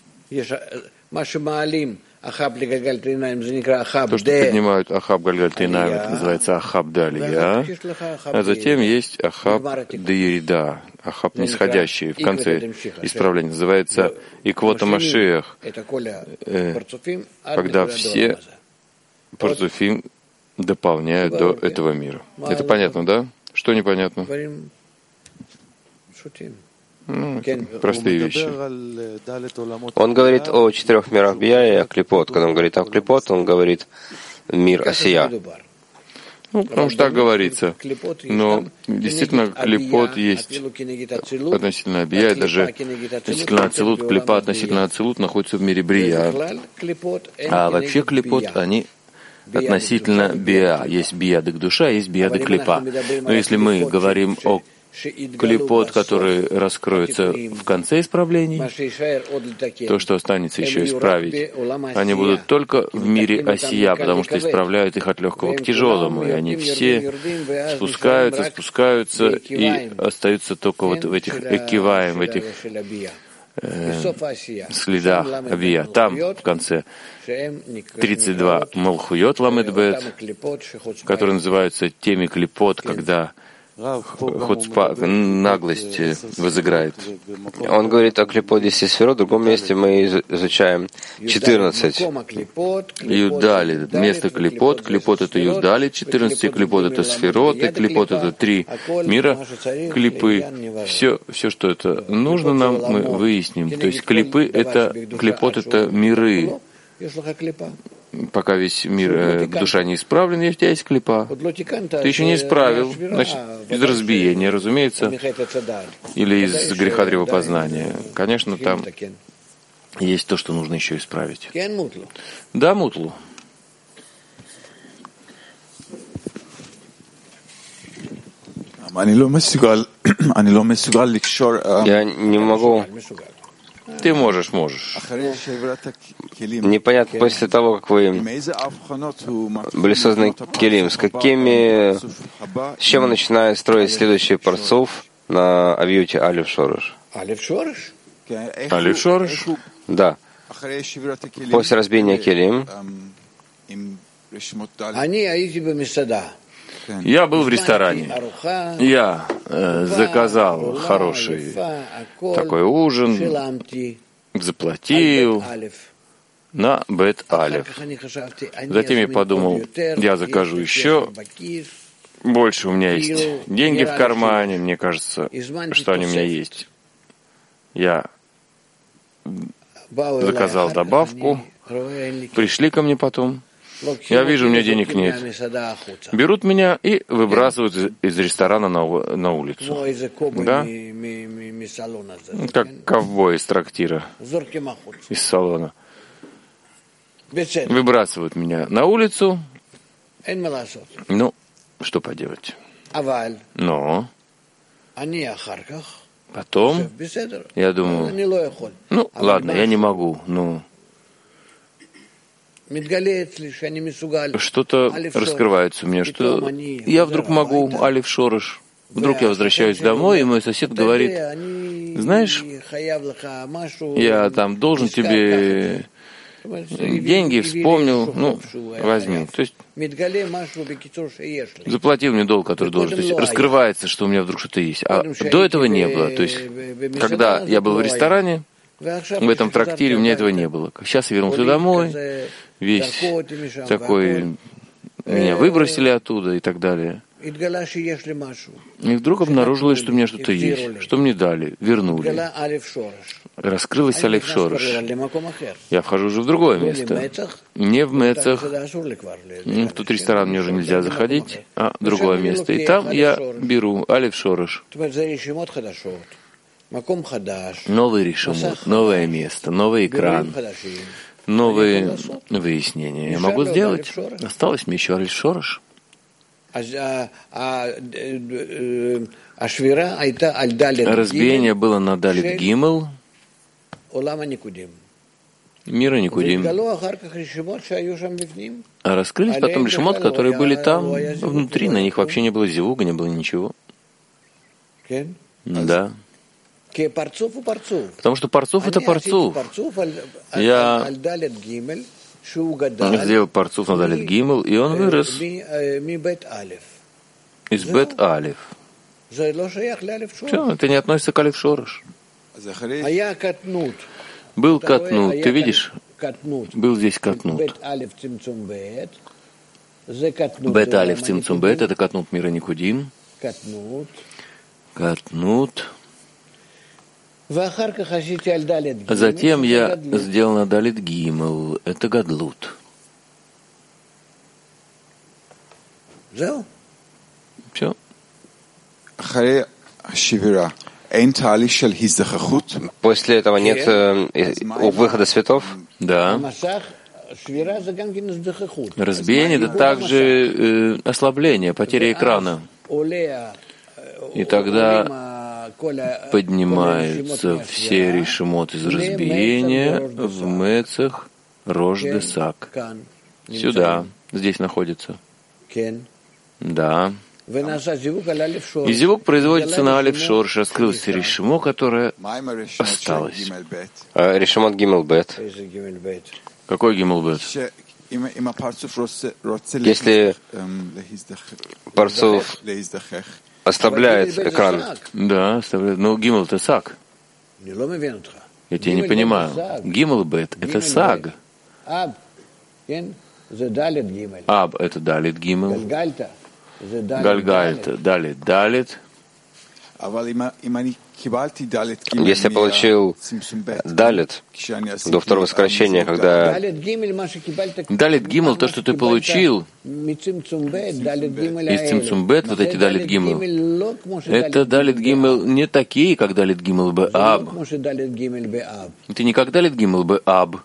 Speaker 1: То, что поднимают Ахаб Гальгальта Инаим, это называется Ахаб да Алия, а затем есть Ахаб да Ерида, Ахаб нисходящий в конце исправления, называется Иквота Машиах, когда все парцуфим дополняют до этого мира. Это понятно, да? Что непонятно? Простые вещи.
Speaker 5: Он говорит о 4 мирах Бия и о Клипот. Когда он говорит о Клипот, он говорит мир Осия.
Speaker 1: Потому что так говорится. Но действительно Клипот есть относительно Бия, и даже относительно Ацилут. Клипа относительно Ацилут находится в мире Брия. А вообще Клипот, они относительно Бия. Есть Биядык душа, есть Биядык Клипа. Но если мы говорим о Клипот, который раскроется в конце исправлений, то, что останется еще исправить, они будут только в мире Осия, потому что исправляют их от легкого к тяжелому, и они все спускаются, и остаются только вот в этих экиваем, в этих следах Абия. Там, в конце, 32 Малхуйот Ламедбет, которые называются теми Клипот, когда хуцпа, наглость возыграет.
Speaker 5: Он говорит о Клипот 10 сферот, в другом месте мы изучаем 14.
Speaker 1: Юдали, место Клипот. Клипот — это Юдали, 14 Клипот — это сфероты, Клипот — это 3 мира, Клипы. Все, что это нужно нам, мы выясним. То есть Клипы — это, Клипот — это миры. Пока весь мир, душа не исправлен, у тебя есть Клипа. Ты еще не исправил, значит, из разбиения, разумеется, или из греха древопознания. Конечно, там есть то, что нужно еще исправить. Да, Мутлу.
Speaker 5: Я не могу.
Speaker 1: Ты можешь.
Speaker 5: Непонятно, после того, как вы были созданы Келим, с чем он начинает строить следующий парцуф на авьюте Алиф Шорыш?
Speaker 1: Алиф Шорыш?
Speaker 5: Да. После разбиения Келим.
Speaker 1: Я был в ресторане. Я заказал хороший такой ужин, заплатил на Бет Алеф. Затем я подумал, я закажу еще. Больше у меня есть деньги в кармане, мне кажется, что они у меня есть. Я заказал добавку, пришли ко мне потом. Я вижу, у меня денег нет. Берут меня и выбрасывают из ресторана на улицу. Да? Как ковбой из трактира, из салона. Выбрасывают меня на улицу. Ну, что поделать. Но потом я думаю, ну, ладно, я не могу, что-то раскрывается у меня, что я вдруг могу Алиф Шорыш
Speaker 2: вдруг я возвращаюсь домой, и мой сосед говорит: знаешь, я там должен тебе деньги, вспомнил, возьми. То есть заплатил мне долг, который должен. То есть раскрывается, что у меня вдруг что-то есть. А до этого не было. То есть, когда я был в ресторане, в этом трактире, у меня этого не было. Сейчас я вернулся домой, весь такой, меня выбросили оттуда и так далее. И вдруг обнаружилось, что у меня что-то есть, что мне дали, вернули. Раскрылась Алеф Шорош. Я вхожу уже в другое место. Не в Мецах. В тот ресторан мне уже нельзя заходить, а в другое место. И там я беру Алеф Шорош. Новый решимот, новое место, новый экран, новые выяснения. Я могу сделать. Осталось мне еще Алеф Шорош. Разбиение было на Далит Гимел, мира Никудим. А раскрылись потом решимот, которые были там, внутри, на них вообще не было зивуга, не было ничего. Да. Потому что парцуф — это парцуф. Я сделал парцуф на Далит Гимел, и он вырос из Бет Алеф. Все, это не относится к Алеф Шорош. Был катнут, ты видишь? Был здесь катнут. Бет Алеф Цимцум Бет — это катнут мира Никудим. Катнут. Затем я сделал на Далит Гимел. Это Гадлут. Все.
Speaker 5: После этого нет выхода светов?
Speaker 2: Да. Разбиение — это также ослабление, потеря экрана. И тогда поднимаются все решимот из разбиения в Мецах Рош де Сак. Сюда, здесь находится. Да. И зивук производится на Алеф Шорош. Раскрылся решимо, которое осталось.
Speaker 5: Решимот Гимел Бет.
Speaker 2: Какой Гимел Бет?
Speaker 5: Если парцуф ослабляет экран.
Speaker 2: Да, ослабляет. Но Гимел — это Саг. Я тебя не понимаю. Гимел Бет — это Саг. Аб — это Далит Гимел. Гальгальта, Далит, Далит.
Speaker 5: Если я получил Далит до второго сокращения, когда
Speaker 2: Далит Гимел, то, что ты получил из Цимцумбет, вот эти Далит Гимел, это Далит Гимел не такие, как Далит Гимел Б-Аб. Это не как Далит Гимел Б-Аб.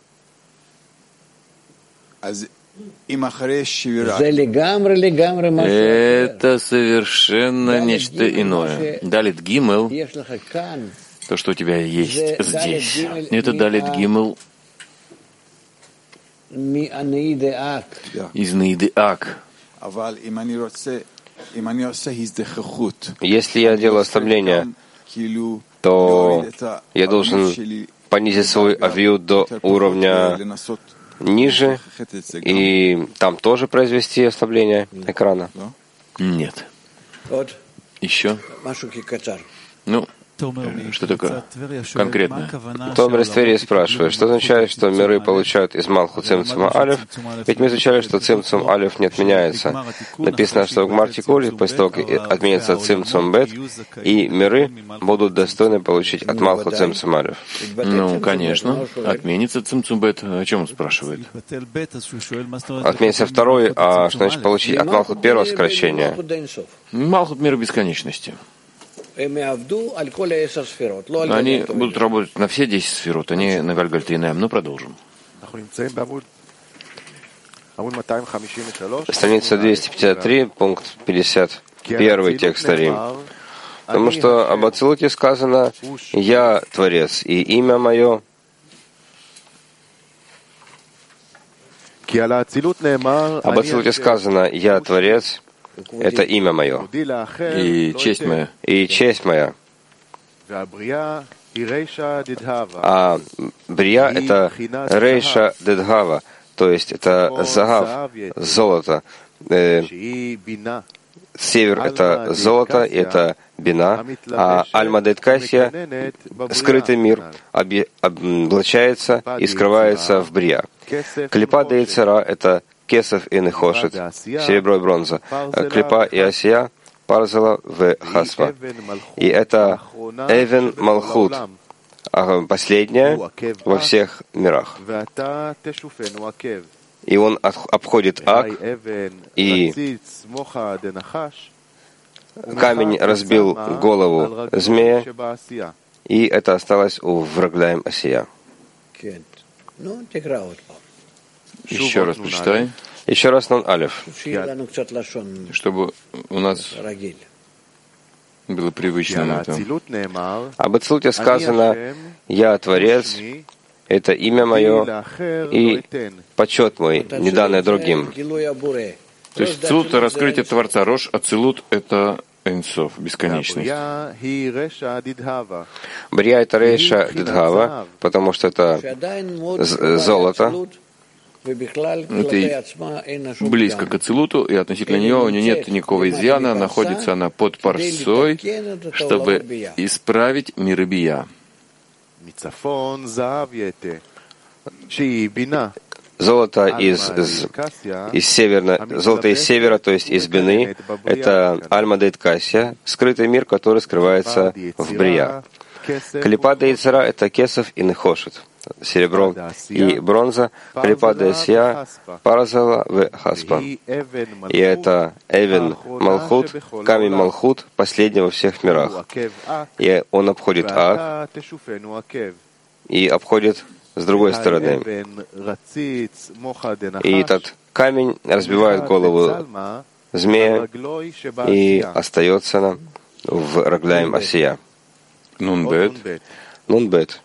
Speaker 2: Это совершенно нечто иное. Далит Гимел, то, что у тебя есть здесь, это Далит Гимел из Наиды Ак.
Speaker 5: Если я делаю ослабление, то я должен понизить свой авиут до уровня ниже, и там тоже произвести ослабление экрана?
Speaker 2: Нет. Еще? Что такое конкретное?
Speaker 5: Томер из Твери спрашивает, что означает, что миры получают из Малху Цимцума Алеф, ведь мы изучали, что Цимцум Алеф не отменяется. Написано, что в Гмартикуле, после того, как отменится Цимцум Бет, и миры будут достойны получить от Малху Цимцум Алеф.
Speaker 2: Конечно. Отменится Цимцум Бет. О чем он спрашивает?
Speaker 5: Отменится второй, а что значит получить от Малху первого сокращения?
Speaker 2: Малхут мира бесконечности. Они будут работать на все 10 сферот, они на Гальгальте и Наэм. продолжим.
Speaker 5: Страница 253, пункт 51, текст Арим. Потому что об Ацилуте сказано: «Я Творец, и имя мое». Об Ацилуте сказано: «Я Творец», это имя мое.
Speaker 2: И честь моя.
Speaker 5: И честь моя. А Брия — это Рейша Дедгава, то есть это Загав, золото. Север — это золото, и это бина, а Альма Дет Касия, скрытый мир, облачается и скрывается в Брия. Клипа де Ицера — это Кесов и Нехошет, серебро и бронза. Клипа и Асия — Парзела в Хасва. И это Эвен Малхут, последняя во всех мирах. И он обходит Ак, и камень разбил голову змея, и это осталось у Врагляем Асия.
Speaker 2: Еще раз прочитай.
Speaker 5: Еще раз Нон Алеф.
Speaker 2: Чтобы у нас было привычно это.
Speaker 5: Об Ацилуте сказано: «Я Творец, это имя мое и почет мой, не данный другим».
Speaker 2: То есть Ацилут — это раскрытие Творца, Рош Ацилут — это Эйнсоф, бесконечность.
Speaker 5: Брия — это Рейша Дедгава, потому что это золото.
Speaker 2: Это близко к Ацилуту, и относительно нее у нее нет никакого изъяна, находится она под парсой, чтобы исправить мир Бия.
Speaker 5: Золото из севера, то есть из Бины, это Альма Дет Касия, скрытый мир, который скрывается в Брия. Клипа де Ицера — это Кесов и Нехошет, серебро и бронза. Клипа де Асия — Парзела в Хаспа. И это Эвен Малхут, камень Малхут, последний во всех мирах. И он обходит Ак и обходит с другой стороны. И этот камень разбивает голову змея и остается нам в Рагляем Асия.
Speaker 2: Нунбет.
Speaker 5: Нунбет.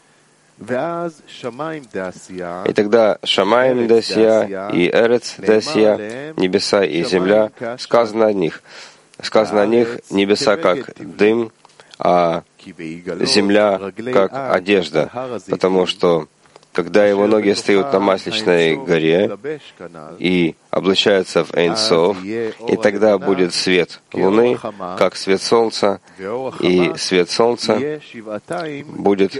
Speaker 5: И тогда Шамаим де Асия и Эрец де Асия, небеса и земля, сказано о них небеса как дым, а земля как одежда, потому что когда его ноги встают на Масличной горе и облачаются в Эйн Соф, и тогда будет свет луны, как свет солнца, и свет солнца будет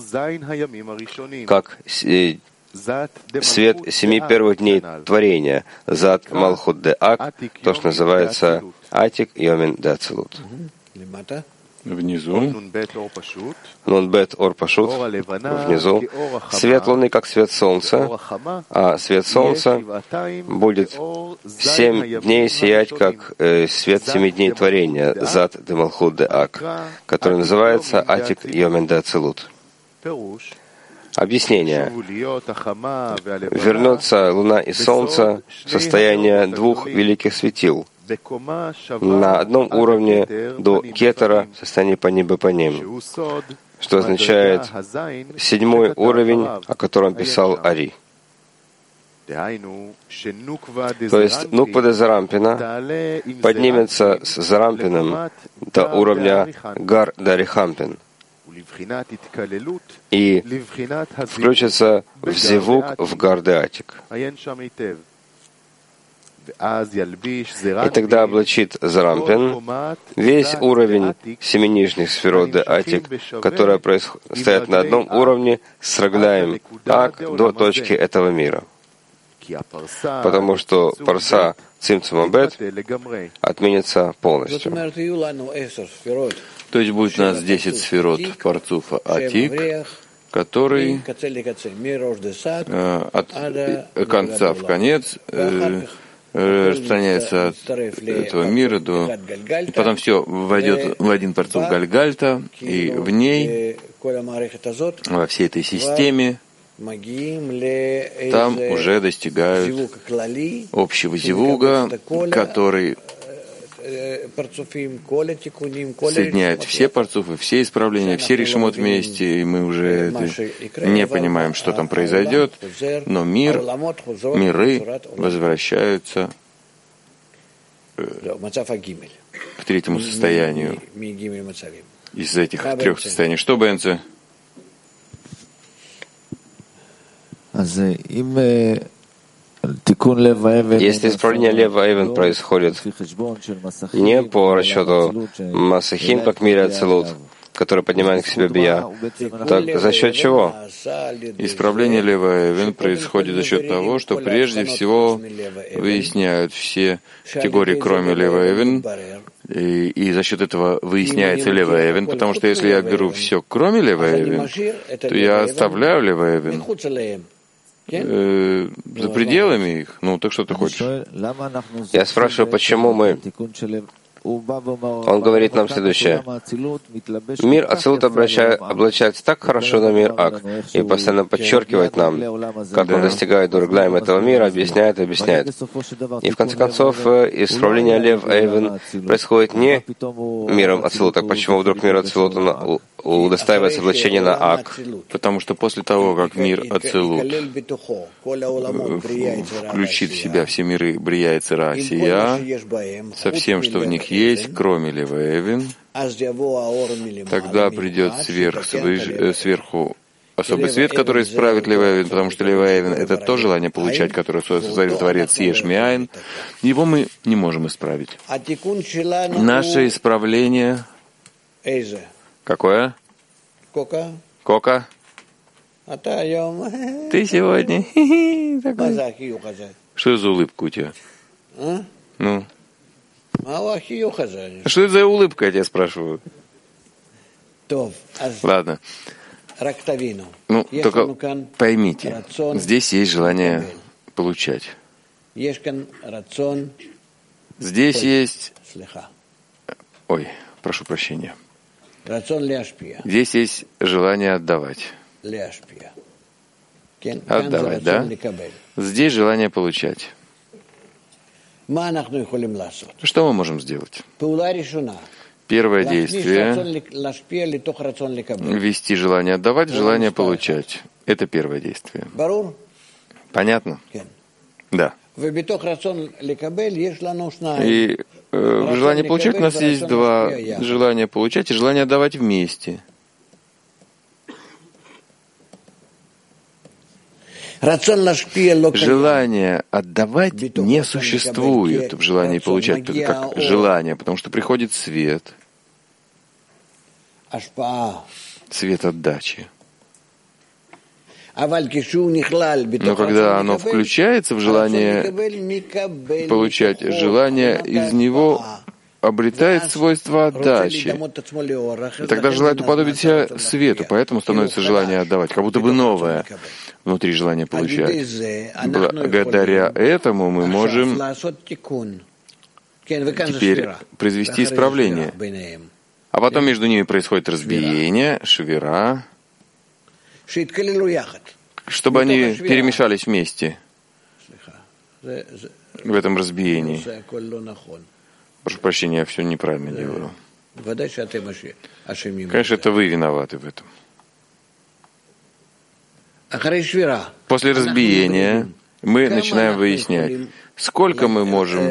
Speaker 5: как свет 7 первых дней творения, Зат Малхут де Ак, то, что называется Атик Йомин де Ацилут.
Speaker 2: Внизу.
Speaker 5: Нунбет Ор Пашут. Внизу. Свет луны, как свет солнца, а свет солнца будет 7 дней сиять, как свет 7 дней творения, Зат де Малхут де Ак, который называется Атик Йомен де Ацилут. Объяснение. Вернется луна и солнце в состояние двух великих светил, на одном уровне до Кетера, в состоянии по небу по ним, что означает 7-й уровень, о котором писал Ари. То есть Нуква де Зарампина поднимется с Зарампиным до уровня Гар Дарихампин и включится в Зевук в Гар де Атик. И тогда облачит Зарампин весь уровень 7 нижних сферот де Атик, которые стоят на одном уровне с Рагляем Ак до точки этого мира. Потому что парса Цимцумабет отменится полностью.
Speaker 2: То есть будет у нас 10 сферот парцуфа Атик, который от конца в конец распространяется от этого мира до... И потом все войдет в один парцуф Гальгальта, и в ней, во всей этой системе, там уже достигают общего зивуга, который соединяет все парцуфы, все исправления, все решимот вместе, и мы уже не понимаем, что там произойдет, но миры возвращаются
Speaker 1: к третьему состоянию из этих трех состояний. Что, Бенце?
Speaker 5: Если исправление лева Эйвен происходит не по расчету Масахим, как в мире Ацилут, который поднимает к себе Бия, так за счет чего?
Speaker 1: Исправление лева Эйвен происходит за счет того, что прежде всего выясняют все категории, кроме лева Эйвен, и за счет этого выясняется лева Эйвен, потому что если я беру все, кроме лева Эйвен, то я оставляю лева Эйвен за пределами их. Ну, так что ты хочешь?
Speaker 5: Я спрашиваю, почему мы... Он говорит нам следующее. Мир Ацилут облачается так хорошо на мир Ак и постоянно подчеркивает нам, как он достигает Дурглаем этого мира, объясняет. И в конце концов, исправление Лев Эйвен происходит не миром Ацилут. Так почему вдруг мир Ацилут удостаивается облачения на Ак?
Speaker 1: Потому что после того, как мир Ацилут включит в себя все миры Брия и Цера Сия, со всем, что в них есть, кроме Лева Эйвен, тогда придет сверху особый свет, который исправит Лева Эйвен, потому что Лева Эйвен — это то желание получать, которое сотворил Творец Еш Миайн. Его мы не можем исправить. Наше исправление... Какое? Кока? Ты сегодня такой. Что за улыбка у тебя? Ну? Что это за улыбка, я тебя спрашиваю? Ладно. Ну, только поймите, здесь есть желание получать. Здесь есть... Ой, прошу прощения. Здесь есть желание отдавать. Отдавать, да? Здесь желание получать. Что мы можем сделать? Первое действие — ввести желание отдавать в желание получать. Это первое действие. Понятно? Да. И в желании получать у нас есть два желания получать и желание отдавать вместе. Желание отдавать не существует в желании получать, это как желание, потому что приходит свет, свет отдачи. Но когда оно включается в желание получать, желание из него обретает свойства отдачи. И тогда желает уподобить себя свету, поэтому становится желание отдавать, как будто бы новое внутри желания получать. Благодаря этому мы можем теперь произвести исправление. А потом между ними происходит разбиение, швира, чтобы они перемешались вместе в этом разбиении. Прошу прощения, я все неправильно делаю. Конечно, это вы виноваты в этом. После разбиения мы начинаем выяснять, сколько мы можем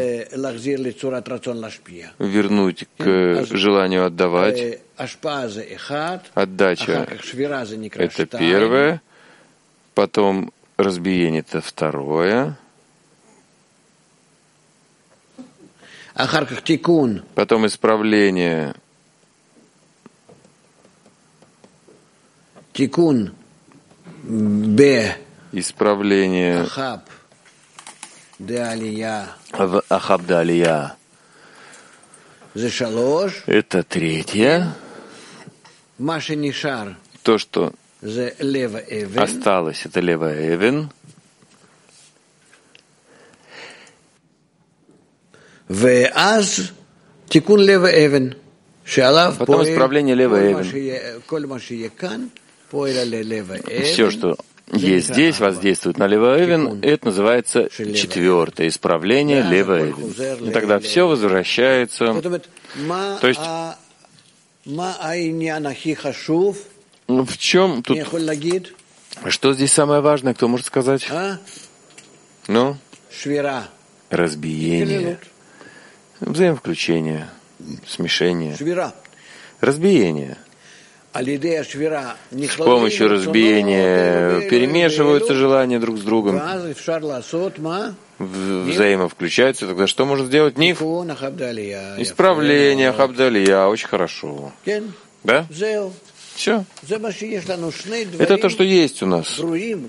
Speaker 1: вернуть к желанию отдавать. Отдача — это первое, потом разбиение — это второе, потом исправление, исправление в Ахаб да Алия. Это третье. То, что осталось, это Лева Эйвен. Потом исправление Лева Эйвен. Все, что есть здесь, воздействует на Лева Эйвен, это называется четвертое исправление Лева Эйвен. И тогда все возвращается. То есть, в чем тут? Что здесь самое важное, кто может сказать? Ну? Разбиение. взаимовключение, смешение, разбиение. С помощью разбиения перемешиваются желания друг с другом, взаимовключаются. Тогда что может сделать Ниф? Исправление Хабдалия. Очень хорошо. Да? Все. Это то, что есть у нас.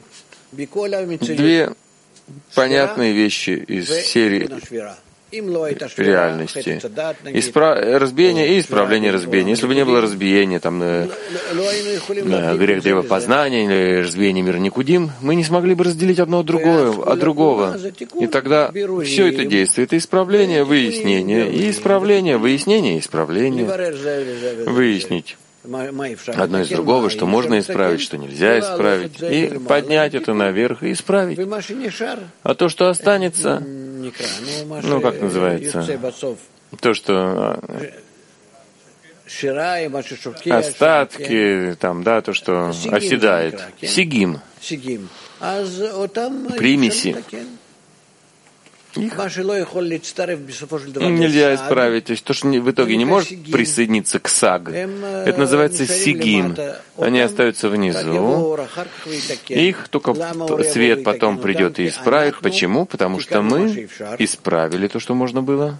Speaker 1: Две понятные вещи из серии реальности. Разбиение и исправление разбиения. Если бы не было разбиения, там, грех древопознания или разбиение мира Никудим, мы не смогли бы разделить одно от другого. И тогда все это действие, это исправление, выяснение, и исправление, выяснение, исправление. Выяснить одно из другого, что можно исправить, что нельзя исправить, и поднять это наверх и исправить. А то, что останется, ну, как называется, то, что остатки, там, да, то, что оседает, сигим, примеси, их нельзя исправить. То есть то, что в итоге не может присоединиться к саг, это называется сигим. Они остаются внизу. Их только свет потом придет и исправит. Почему? Потому что мы исправили то, что можно было.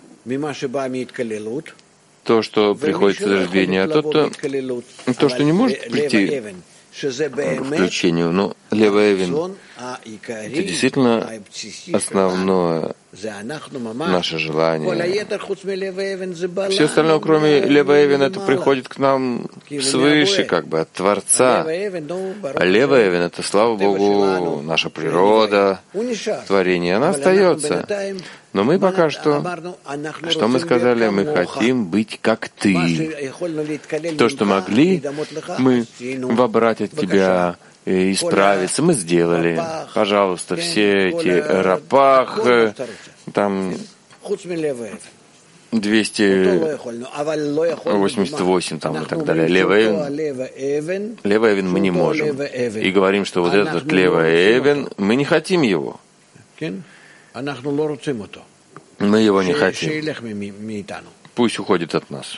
Speaker 1: То, что приходит из рождения, а то, что не может прийти к включению. Но Лева Эвен — это действительно основное наше желание. Все остальное, кроме Лева Эвен, это приходит к нам свыше, как бы от Творца. А Лева Эвен — это, слава Богу, наша природа, творение. Она остается. Но мы пока что мы сказали? Мы хотим быть как ты. То, что могли мы вобрать от тебя, исправиться, мы сделали. Пожалуйста, все эти рапах, там 288 там и так далее. Лева Эвен мы не можем. И говорим, что вот этот Лева Эвен, мы не хотим его. Мы его не хотим. Пусть уходит от нас.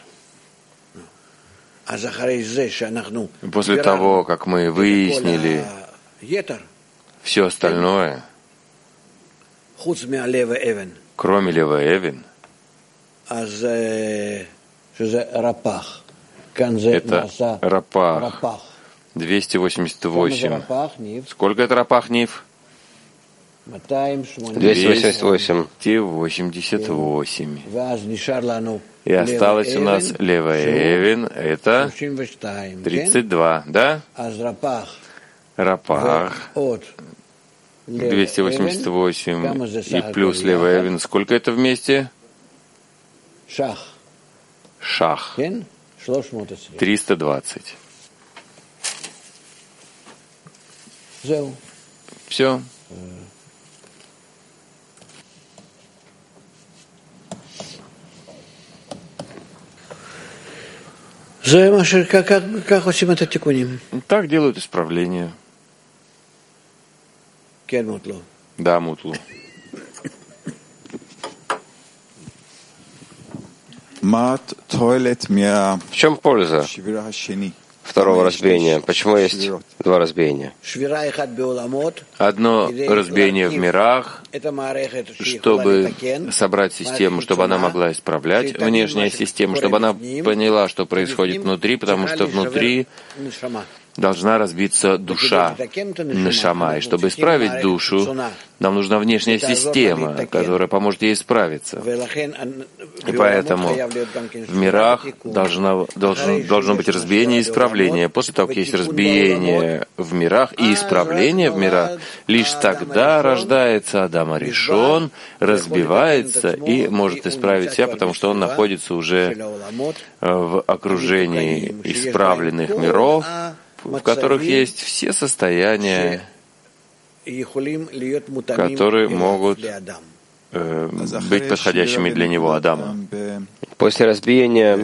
Speaker 1: После того, как мы выяснили все остальное, кроме Лева Эвен, это Рапах, 288. Сколько это Рапах, Ниф?
Speaker 5: 288.
Speaker 1: 288. И осталось у нас Лева Эвен, это 32, да? Рапах, 288 и плюс Лева Эвен. Сколько это вместе? Шах. 320. Все. Так делают исправления. Да, Мутлу.
Speaker 5: В чем польза второго разбиения? Почему есть два разбиения?
Speaker 1: Одно разбиение в мирах, чтобы собрать систему, чтобы она могла исправлять внешняя система, чтобы она поняла, что происходит внутри, потому что внутри должна разбиться душа, нешама. И чтобы исправить душу, нам нужна внешняя система, которая поможет ей исправиться. И поэтому в мирах должно быть разбиение и исправление. После того, как есть разбиение в мирах и исправление в мирах, лишь тогда рождается Адам Аришон, разбивается и может исправить себя, потому что он находится уже в окружении исправленных миров, в которых есть все состояния, которые могут быть подходящими для него Адама.
Speaker 5: После разбиения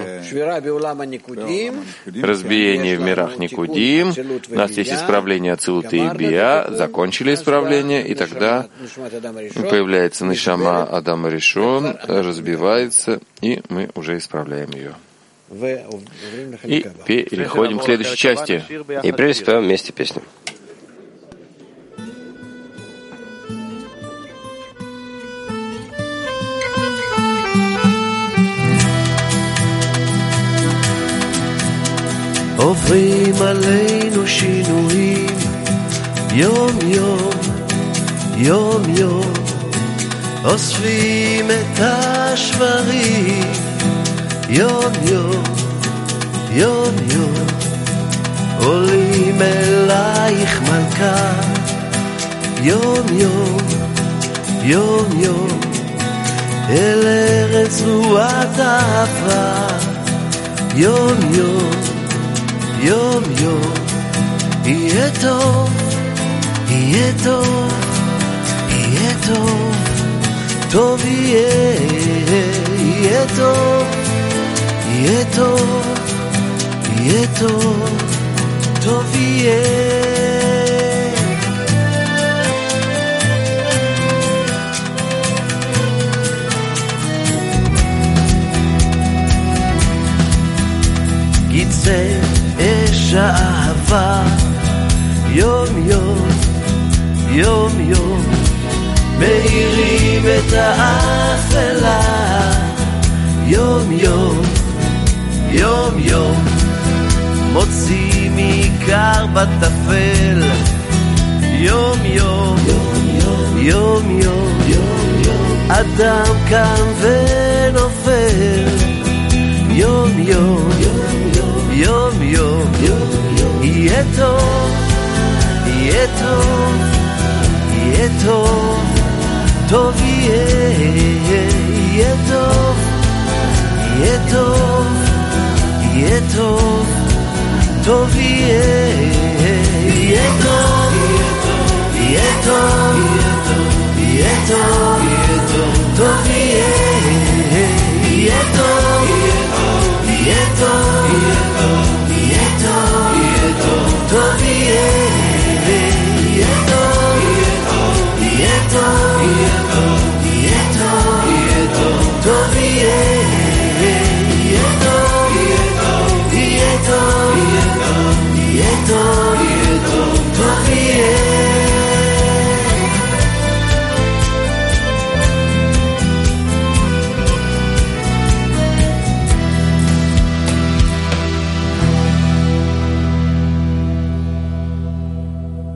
Speaker 5: в мирах Никудим, у нас есть исправление Ацилут и Бия, закончили исправление, и тогда появляется Нишама Адама Ришон, разбивается, и мы уже исправляем ее. И переходим к следующей части. И прежде споем вместе песню.
Speaker 6: עוברים עלינו שינויים יום יום, יום יום, אוספים את השברים יום יום, יום יום, עולים אלייך מלכה יום יום, יום יום, אל ארץ רוח העפרה יום יום, יום יום, יהיה טוב, יהיה טוב, יהיה טוב, טוב יהיה, יהיה טוב, יהיה טוב, יהיה טוב, טוב יהיה. גיצי אש האהבה יום יום, יום יום, מאירים את האפלה יום יום, יום יום, מוצאים עיקר בתפל יום יום, יום יום, אדם קם ונופל יום יום, יום יום, יהיה טוב, יהיה טוב, יהיה טוב, טוב יהיה, יהיה טוב, יהיה טוב, יהיה טוב, טוב יהיה, יהיה טוב, יהיה טוב, יהיה טוב, טוב יהיה, יהיה טוב, יהיה טוב, יהיה טוב, טוב יהיה, יהיה טוב, יהיה טוב, יהיה טוב, טוב יהיה, יהיה טוב, יהיה טוב, יהיה טוב, טוב יהיה.